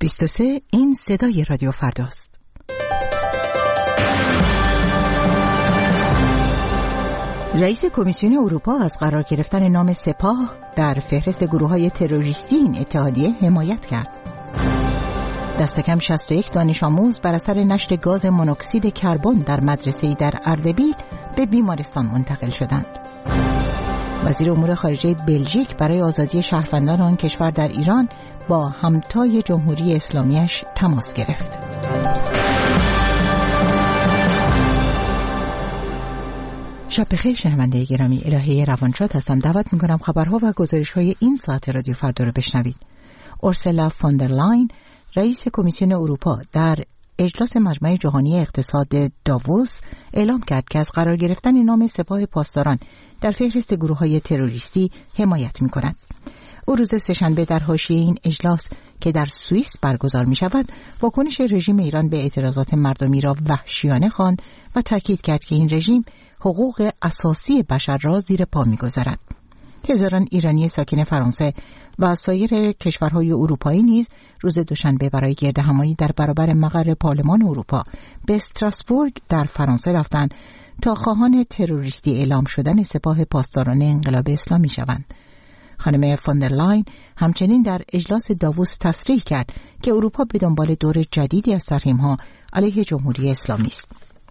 23 این صدای رادیو فرداست. رئیس کمیسیون اروپا از قرار گرفتن نام سپاه در فهرست گروه‌های تروریستی این اتحادیه حمایت کرد. دست کم 61 دانش آموز بر اثر نشت گاز مونوکسید کربن در مدرسه‌ای در اردبیل به بیمارستان منتقل شدند. وزیر امور خارجه بلژیک برای آزادی شهروندان آن کشور در ایران با همتای جمهوری اسلامیش تماس گرفت. شب بخیر شنونده گرامی، الهه روانشاد هستم. دعوت میکنم خبرها و گزارش‌های این ساعت رادیو فردا رو بشنوید. اورسولا فون در لاین، رئیس کمیسیون اروپا، در اجلاس مجمع جهانی اقتصاد داووس اعلام کرد که از قرار گرفتن نام سپاه پاسداران در فهرست گروه‌های تروریستی حمایت می‌کند. او روز سه‌شنبه در حاشیه این اجلاس که در سوئیس برگزار می‌شود، واکنش رژیم ایران به اعتراضات مردمی را وحشیانه خواند و تاکید کرد که این رژیم حقوق اساسی بشر را زیر پا می‌گذارد. هزاران ایرانی ساکن فرانسه و سایر کشورهای اروپایی نیز روز دوشنبه برای گردهمایی در برابر مقر پارلمان اروپا به استراسبورگ در فرانسه رفتند تا خواهان تروریستی اعلام شدن سپاه پاسداران انقلاب اسلامی شوند. خانم فون در لاین همچنین در اجلاس داووس تصریح کرد که اروپا به دنبال دور جدیدی از تحریم‌ها علیه جمهوری اسلامی است.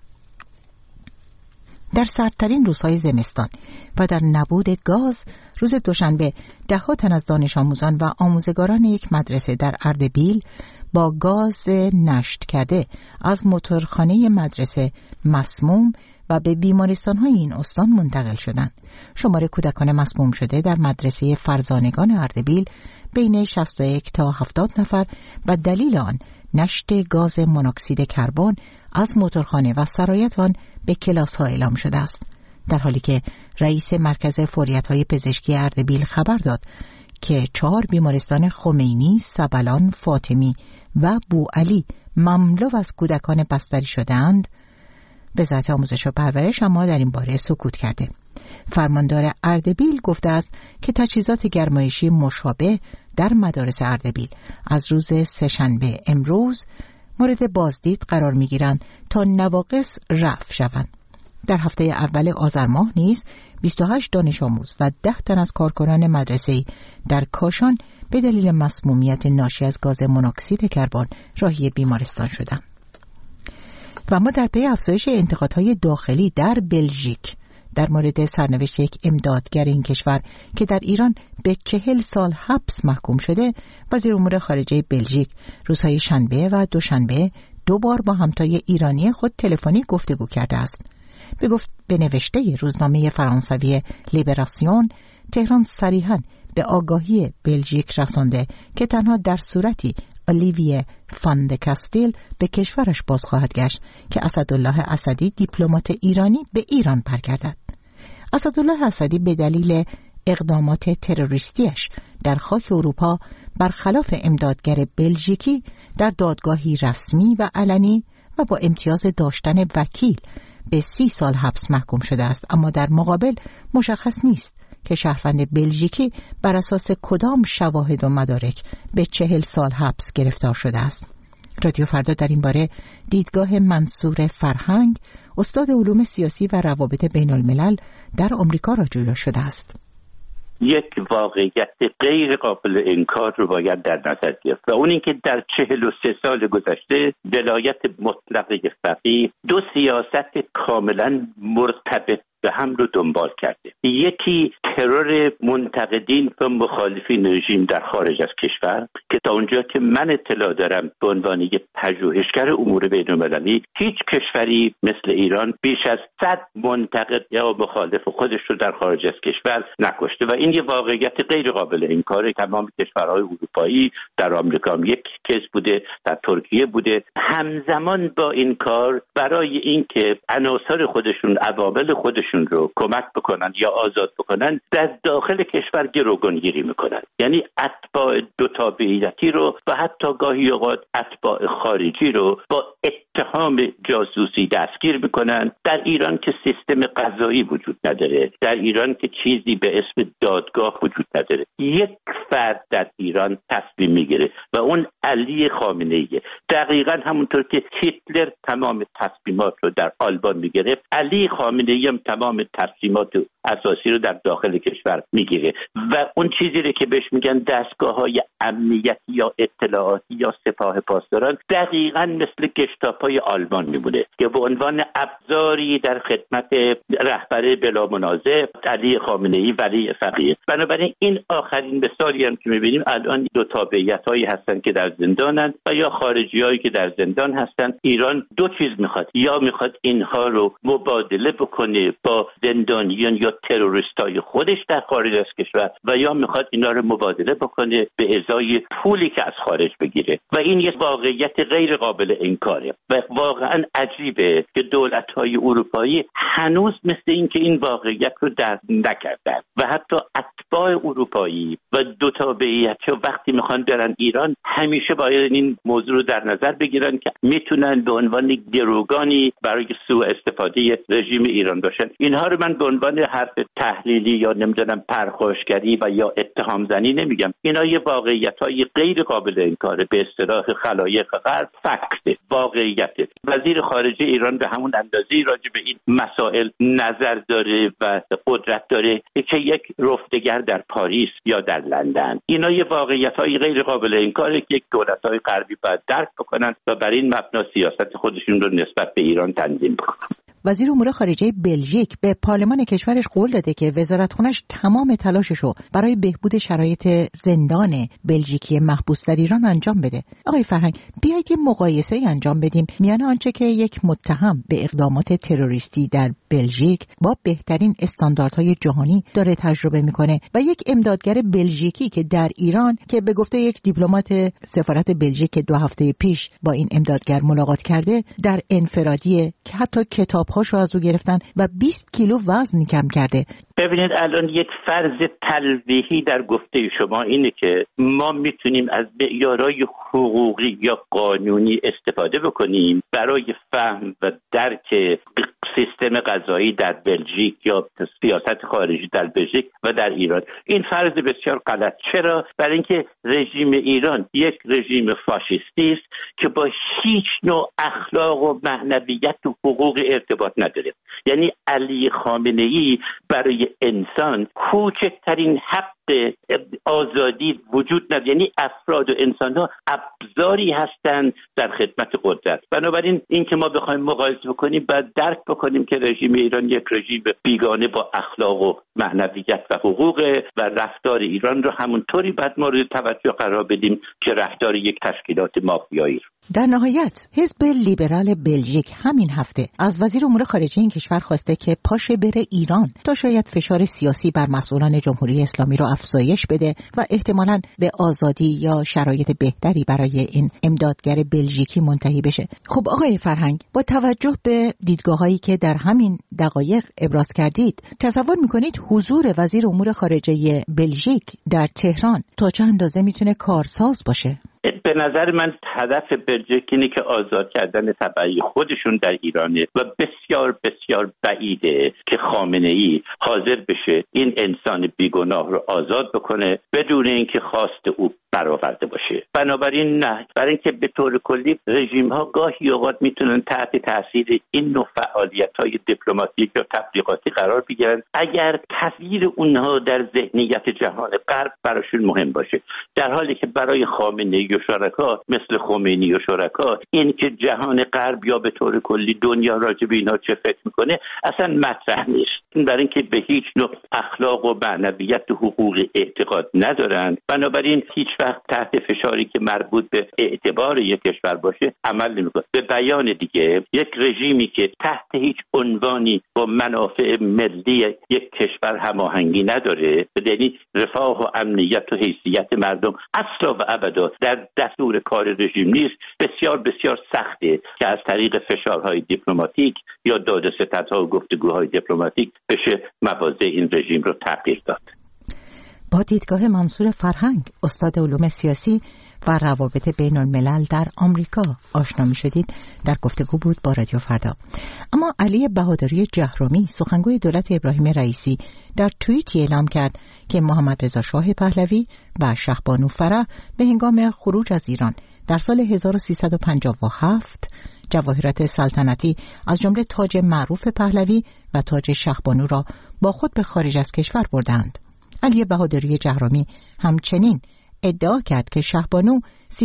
در سردترین روزهای زمستان و در نبود گاز روز دوشنبه ده‌ها تن از دانش آموزان و آموزگاران یک مدرسه در اردبیل با گاز نشت کرده از موتورخانه مدرسه مسموم و به بیمارستان‌های این استان منتقل شدند. شمار کودکان مسموم شده در مدرسه فرزانگان اردبیل بین 61 تا 70 نفر و دلیل آن نشت گاز مونوکسید کربن از موتورخانه و سرایت آن به کلاس‌ها اعلام شده است، در حالی که رئیس مرکز فوریت‌های پزشکی اردبیل خبر داد که 4 بیمارستان خمینی، سبلان، فاطمی و بوعلی مملو از کودکان بستری شده‌اند. وزارت آموزش و پرورش اما در این باره سکوت کرده. فرماندار اردبیل گفته است که تجهیزات گرمایشی مشابه در مدارس اردبیل از روز سه‌شنبه امروز مورد بازدید قرار می‌گیرند تا نواقص رفع شوند. در هفته اول آذر ماه نیز 28 دانش آموز و 10 تن از کارکنان مدرسه‌ای در کاشان به دلیل مسمومیت ناشی از گاز مونوکسید کربن راهی بیمارستان شدند. و ما در پی افزایش انتقادهای داخلی در بلژیک در مورد سرنوشت یک امدادگر این کشور که در ایران به 40 سال حبس محکوم شده، وزیر امور خارجه بلژیک روزهای شنبه و دوشنبه 2 بار با همتای ایرانی خود تلفنی گفتگو کرده است. به نوشته روزنامه فرانسوی لیبراسیون، تهران صریحاً به آگاهی بلژیک رسانده که تنها در صورتی اولیویه فان د کاستیل به کشورش باز خواهد گشت که اسدالله اسدی دیپلمات ایرانی به ایران برگردد. اسدالله اسدی به دلیل اقدامات تروریستیش در خاک اروپا برخلاف امدادگر بلژیکی در دادگاهی رسمی و علنی و با امتیاز داشتن وکیل به 30 سال حبس محکوم شده است، اما در مقابل مشخص نیست که شهروند بلژیکی بر اساس کدام شواهد و مدارک به 40 سال حبس گرفتار شده است. رادیو فردا در این باره دیدگاه منصور فرهنگ، استاد علوم سیاسی و روابط بین الملل در آمریکا را جویا شده است. یک واقعیت غیر قابل انکار رو باید در نظر گرفت و اون این که در 43 سال گذشته ولایت مطلقه فقیه 2 سیاست کاملا مرتبط به هم رو دنبال کرده. یکی ترور منتقدین و مخالفین رژیم در خارج از کشور که تا اونجا که من اطلاع دارم به عنوان یک پژوهشگر امور بین‌المللی هیچ کشوری مثل ایران بیش از 100 منتقد یا مخالف خودش رو در خارج از کشور نکشته و این یه واقعیت غیر قابل انکاره. تمام کشورهای اروپایی، در آمریکا هم یک کیس بوده، در ترکیه بوده. همزمان با این کار برای اینکه عناصر خودشون، عوامل خودشون خودشون رو کمک بکنن یا آزاد بکنن، در داخل کشور گروگانگیری میکنن. یعنی اتباع دو تابعیتی رو و حتی گاهی اوقات اتباع خارجی رو با اتهام جاسوسی دستگیر میکنن. در ایران که سیستم قضایی وجود نداره، در ایران که چیزی به اسم دادگاه وجود نداره، یک فرد در ایران تصمیم میگیره و اون علی خامنه‌ایه. دقیقاً همونطور که هیتلر تمام تصمیمات رو در آلمان میگرفت، علی خامنه‌ای هم تمام تصمیمات اساسی رو در داخل کشور میگیره و اون چیزی رو که بهش میگن دستگاه‌های امنیتی یا اطلاعاتی یا سپاه پاسداران، دقیقاً مثل گشتاپای آلمان میمونه که به عنوان ابزاری در خدمت رهبر بلا منازع علی خامنه‌ای ولی فقیه. بنابراین این آخرین مثالی هم که میبینیم الان دو تابعیت‌هایی هستن که در زندانن و یا خارجی‌هایی که در زندان هستن. ایران دو چیز میخواد، یا میخواد اینها رو مبادله بکنه با زندانیان یا تروریستای خودش در خارج از کشور و یا میخواد اینا رو مبادله بکنه به ازای پولی که از خارج بگیره و این یک واقعیت غیر قابل انکاره و واقعا عجیبه که دولت‌های اروپایی هنوز مثل این که این واقعیت رو درک نکردن و حتی اتباع اروپایی و دو تابعیتی وقتی میخوان برن ایران همیشه باید این موضوع رو در نظر بگیرن که میتونن به عنوان گروگانی برای سوء استفاده رژیم ایران باشن. اینها رو من به عنوان حرف تحلیلی یا نمیدونم پرخاشگری و یا اتهام زنی نمیگم. اینا یه واقعیت‌های غیر قابل انکاره، به اصطلاح خلایق غرب فکت واقعیت. وزیر خارجه ایران به همون اندازه‌ای راجع به این مسائل نظر داره و قدرت داره که یک رفتگر در پاریس یا در لندن. اینا یه واقعیت‌های غیر قابل انکاره که یک دولت‌های غربی باید درک بکنن و بر این مبنا سیاست خودشون رو نسبت به ایران تنظیم بکنن. وزیر امور خارجه بلژیک به پارلمان کشورش قول داده که وزارتخونه‌اش تمام تلاشش رو برای بهبود شرایط زندان بلژیکی محبوس در ایران انجام بده. آقای فرهنگ، بیایید یه مقایسه انجام بدیم میان آنچه که یک متهم به اقدامات تروریستی در بلژیک با بهترین استانداردهای جهانی داره تجربه میکنه و یک امدادگر بلژیکی که در ایران که به گفته یک دیپلمات سفارت بلژیک که 2 هفته پیش با این امدادگر ملاقات کرده در انفرادیه که حتی کتاب‌هاشو از او گرفتن و 20 کیلو وزن کم کرده. ببینید الان یک فرض تلویحی در گفته شما اینه که ما میتونیم از معیارهای حقوقی یا قانونی استفاده بکنیم برای فهم و درک سیستم قضایی در بلژیک یا سیاست خارجی در بلژیک و در ایران. این فرض بسیار غلط. چرا؟ برای اینکه رژیم ایران یک رژیم فاشیستی است که با هیچ نوع اخلاق و معنویت و حقوق ارتباط نداره. یعنی علی خامنه‌ای برای انسان کوچکترین حق آزادی وجود نداره. یعنی افراد و انسان‌ها ابزاری هستند در خدمت قدرت. بنابراین این که ما بخوایم مقایسه بکنیم باید درک بکنیم که رژیم ایران یک رژیم بیگانه با اخلاق و معنویت و حقوق و رفتار ایران رو همونطوری باید مورد توجه قرار بدیم که رفتار یک تشکیلات مافیایی. در نهایت حزب لیبرال بلژیک همین هفته از وزیر امور خارجه این کشور خواسته که پاشه بره ایران تا شاید فشار سیاسی بر مسئولان جمهوری اسلامی رو افزایش بده و احتمالاً به آزادی یا شرایط بهتری برای این امدادگر بلژیکی منتهی بشه. خب آقای فرهنگ، با توجه به دیدگاه‌هایی که در همین دقایق ابراز کردید، تصور می‌کنید حضور وزیر امور خارجه بلژیک در تهران تا چه اندازه میتونه کارساز باشه؟ به نظر من هدف بلژیک اینه که آزاد کردن تبعی خودشون در ایرانه و بسیار بسیار بعیده که خامنه‌ای حاضر بشه این انسان بیگناه رو آزاد بکنه بدون اینکه خواست او برآورده باشه. بنابراین نه، برای اینکه به طور کلی رژیم‌ها گاهی اوقات میتونن تحت تاثیر این نوع فعالیت‌های دیپلماتیک یا تبلیغاتی قرار بگیرن اگر تصویر اونها در ذهنیت جهان غرب براشون مهم باشه، در حالی که برای خامنه‌ای و شرکا مثل خمینی و شرکا این که جهان غرب یا به طور کلی دنیا راجع به اینا چه فکر میکنه اصلا مطرح نیست. برای اینکه به هیچ نوع اخلاق و معنویت و حقوق اعتقاد ندارن، بنابراین هیچ وقت تحت فشاری که مربوط به اعتبار یک کشور باشه عمل نمیکنه. به بیان دیگه، یک رژیمی که تحت هیچ عنوانی با منافع ملی یک کشور هماهنگی نداره، یعنی رفاه و امنیت و حیثیت مردم اصلا و ابدا در دستور کار رژیم نیست، بسیار بسیار سخته که از طریق فشارهای دیپلماتیک یا دادوستدها و گفتگوهای دیپلماتیک بشه مواضع این رژیم رو تغییر داد. با دیدگاه منصور فرهنگ، استاد علوم سیاسی و روابط بین الملل در آمریکا آشنا می شدید، در گفتگو بود با رادیو فردا. اما علی بهادری جهرمی، سخنگوی دولت ابراهیم رئیسی، در توییتی اعلام کرد که محمد رضا شاه پهلوی و شهبانو فرح به هنگام خروج از ایران در سال 1357 جواهرات سلطنتی از جمله تاج معروف پهلوی و تاج شهبانو را با خود به خارج از کشور بردند. علی بهادری جهرمی همچنین ادعا کرد که شهبانو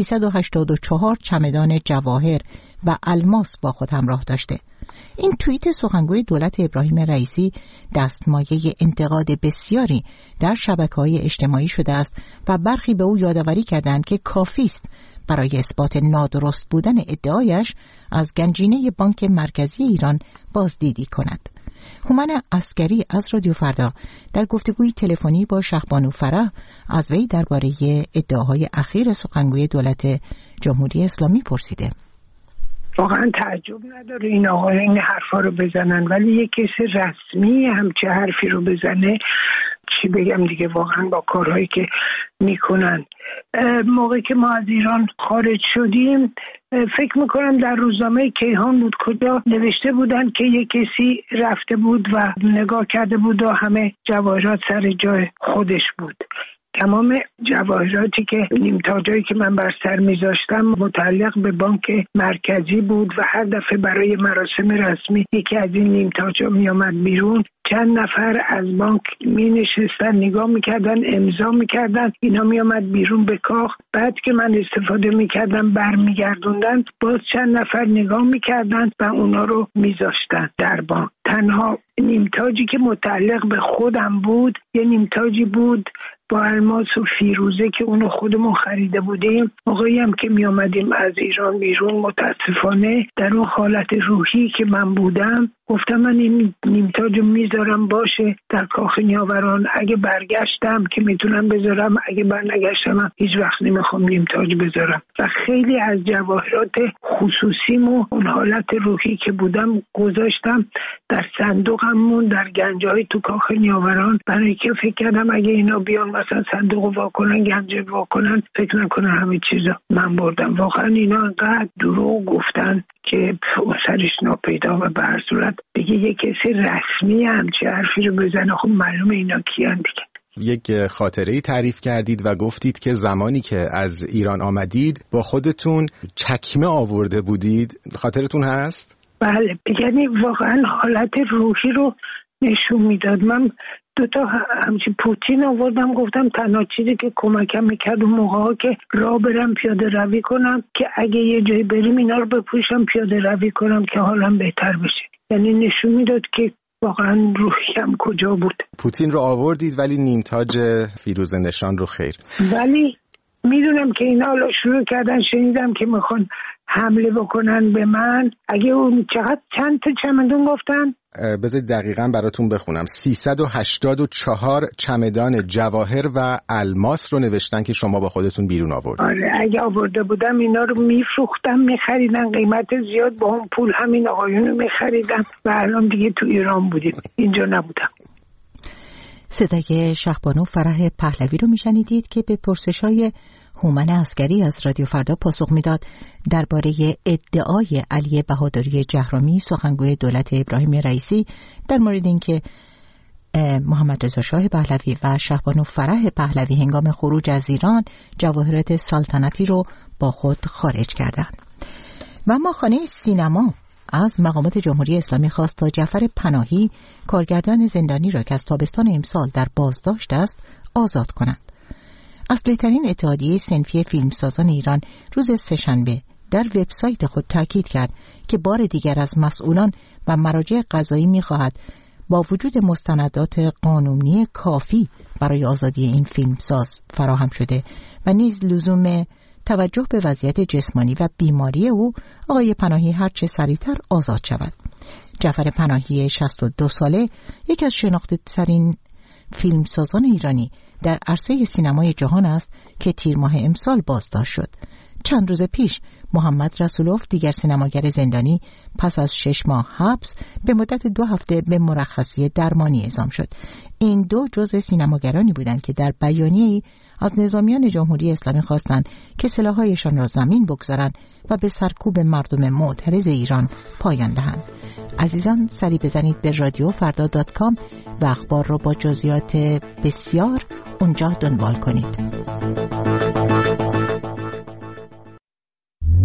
384 چمدان جواهر و الماس با خود همراه داشته. این توییت سخنگوی دولت ابراهیم رئیسی دستمایه انتقاد بسیاری در شبکه‌های اجتماعی شده است و برخی به او یادآوری کردند که کافی است برای اثبات نادرست بودن ادعایش از گنجینه بانک مرکزی ایران بازدیدی کند. هومن عسکری از رادیو فردا در گفتگوی تلفنی با شهبانو فرح از وی درباره ادعاهای اخیر سخنگوی دولت جمهوری اسلامی پرسیده. واقعا تعجب نداره این آقا این حرفا رو بزنن، ولی یک کسی رسمی همچه حرفی رو بزنه، چی بگم دیگه، واقعا با کارهایی که میکنن. موقعی که ما از ایران خارج شدیم فکر میکنم در روزنامه کیهان بود کجا نوشته بودن که یک کسی رفته بود و نگاه کرده بود و همه جواهرات سر جای خودش بود. تمام جواهراتی که نیمتاجایی که من بر سر میذاشتم متعلق به بانک مرکزی بود و هر دفعه برای مراسم رسمی یکی از این نیمتاجا میامد بیرون، چند نفر از بانک می نشستن نگاه میکردن، امضا میکردن، اینا میامد بیرون به کاخ. بعد که من استفاده میکردم برمیگردوندن، باز چند نفر نگاه میکردن و اونا رو میذاشتن در بانک. تنها نیمتاجی که متعلق به خودم بود یه نیمتاجی بود با الماس و فیروزه که اونو خودمون خریده بودیم. موقعی هم که می آمدیم از ایران بیرون، متاسفانه در اون حالت روحی که من بودم گفتم من این نیمتاجو میذارم باشه در کاخ نیاوران، اگه برگشتم که میتونم بذارم، اگه برنگشتم هیچ وقت نمیخوام نیمتاج بذارم. و خیلی از جواهرات خصوصیمو اون حالت روحی که بودم گذاشتم در صندوقمون در گنجای تو کاخ نیاوران، برای که فکر کردم اگه اینا بیان مثلا صندوق واکنن، گنج واکنن، فکر نکنن همه چیزا من بردم. واقعا اینا انقدر دروغ گفتن که سرش ناپیدا و به هر صورت دیگه یک کسی رسمی همچه حرفی رو بزنه، خب معلومه اینا کیان دیگه. یک خاطره‌ای تعریف کردید و گفتید که زمانی که از ایران آمدید با خودتون چکمه آورده بودید، خاطرتون هست؟ بله، یعنی واقعا حالت روحی رو نشون میداد. من 2 تا همچین پوتین آوردم، گفتم تنها چیزی که کمکم میکرد اون موقعا که راه برم پیاده روی کنم که اگه یه جایی بریم اینا رو بپوشم پیاده روی کنم که حالم بهتر بشه. یعنی نشون میداد که واقعا روحیم کجا بود. پوتین رو آوردید ولی نیمتاج فیروزه نشان رو خیر. ولی میدونم که اینا حالا شروع کردن، شنیدم که میخوان حمله بکنن به من. اگه اون چند تا چمدون گفتن؟ بذارید دقیقاً براتون بخونم. 384 چمدان جواهر و الماس رو نوشتن که شما با خودتون بیرون آوردید. آره، اگه آورده بودم اینا رو میفروختم، میخریدن قیمت زیاد، با اون پول همین آقایون رو میخریدن و الان دیگه تو ایران بودیم، اینجا نبودم. صدای شهبانو فرح پهلوی رو میشنیدید که به پرسش‌های هومن عسکری از رادیو فردا پاسخ میداد درباره ادعای علی بهادری جهرمی، سخنگوی دولت ابراهیم رئیسی، در مورد اینکه محمد رضا شاه پهلوی و شهبانو فرح پهلوی هنگام خروج از ایران جواهرات سلطنتی رو با خود خارج کردند. و اما خانه سینما از مقامات جمهوری اسلامی خواست تا جعفر پناهی، کارگردان زندانی را که از تابستان امسال در بازداشت است، آزاد کنند. اصلی ترین اتحادیه صنفی فیلمسازان ایران روز سه‌شنبه در وبسایت خود تاکید کرد که بار دیگر از مسئولان و مراجع قضایی می‌خواهد با وجود مستندات قانونی کافی برای آزادی این فیلمساز فراهم شده و نیز لزوم توجه به وضعیت جسمانی و بیماری او، آقای پناهی هرچه سریعتر آزاد شود. جعفر پناهی 62 ساله یکی از شناخته‌ترین فیلمسازان ایرانی در عرصه سینمای جهان است که تیر ماه امسال بازداشت شد. چند روز پیش محمد رسولوف، دیگر سینماگر زندانی، پس از 6 ماه حبس به مدت 2 هفته به مرخصی درمانی اعزام شد. این دو جزو سینماگرانی بودند که در بیانیه‌ای از نظامیان جمهوری اسلامی خواستند که سلاح‌هایشان را زمین بگذارند و به سرکوب مردم معترض ایران پایان دهند. عزیزان، سری بزنید به radiofrda.com و اخبار را با جزئیات بسیار اونجا دنبال کنید.